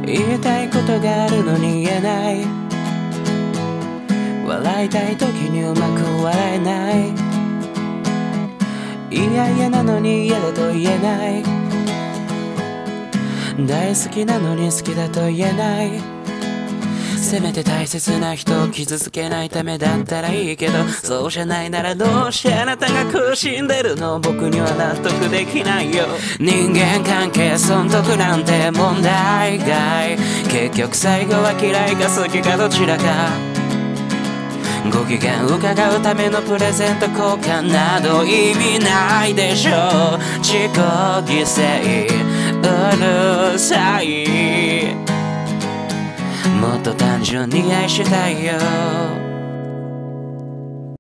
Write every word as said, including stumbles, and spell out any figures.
言いたいことがあるのに言えない。笑いたい時にうまく笑えない。嫌々なのに嫌だと言えない。大好きなのに好きだと言えない。せめて大切な人を傷つけないためだったらいいけど、そうじゃないならどうしてあなたが苦しんでるの？僕には納得できないよ。人間関係損得なんて問題外。結局最後は嫌いか好きかどちらか。ご機嫌伺うためのプレゼント交換など意味ないでしょう。自己犠牲うるさい。もっと単純に愛したいよ。